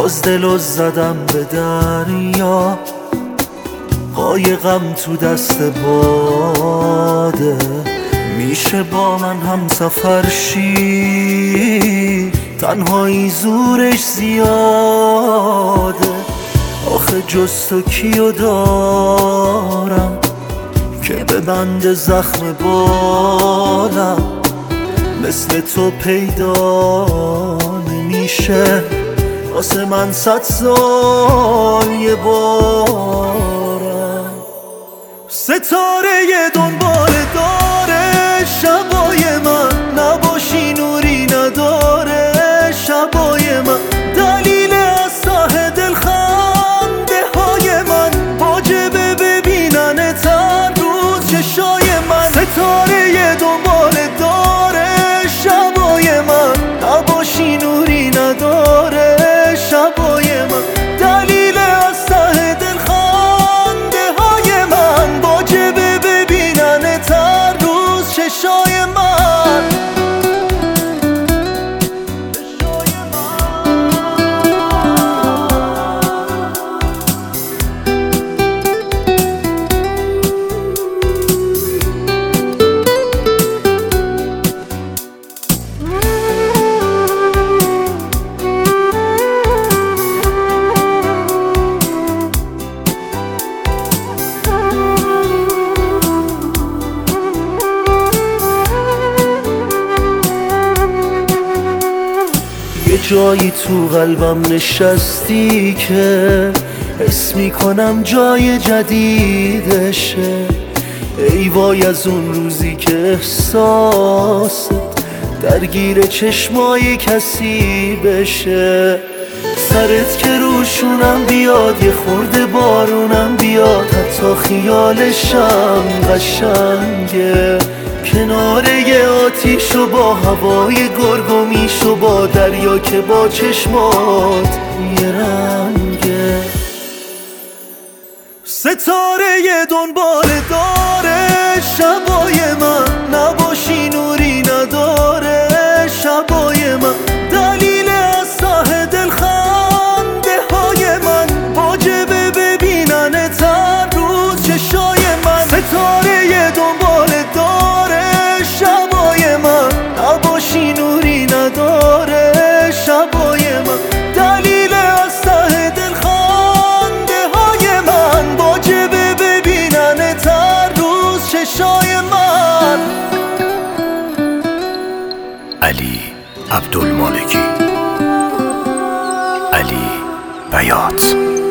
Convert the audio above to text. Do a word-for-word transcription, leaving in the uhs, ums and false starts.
باز دلو زدم به دریا، قایقم تو دست باده. میشه با من هم سفر شی، تنهایی زورش زیاده. آخه جز تو کیو دارم که به بند زخم بالم، مثل تو پیدا نمیشه واسه من صد سال یه بارم. ستاره دنبال داره شبای من، نباشی نوری نداره شبای من. دلیل از ته دل خنده های من، واجبه ببینن هر روز چشای من. ستاره دنبال داره شبای من، نباشی نوری نداره شبای من. دلیل از ته دل خنده های من، واجبه ببینن هر روز چشای من. یه جایی تو قلبم نشستی که حس میکنم جای جدیدشه. ای وای از اون روزی که احساست درگیر چشمای کسی بشه. سرت که روشونم بیاد، یه خورده بارونم بیاد، حتی خیالشم قشنگه. کنار یه آتیش و با هوای گرگومیش و با دریا که با چشمات یه رنگه. ستاره دنبال داره شبای من، نباشی نوری نداره شبای من. دلیل از ته دل خنده های من، واجبه ببینن هر روز چشای من. ستاره دنبال داره شبای من، نباشی نوری نداره شبای من. دلیل از ته دل خنده های من، واجبه ببینن هر روز چشای من. علی عبدالمالکی، علی بیات.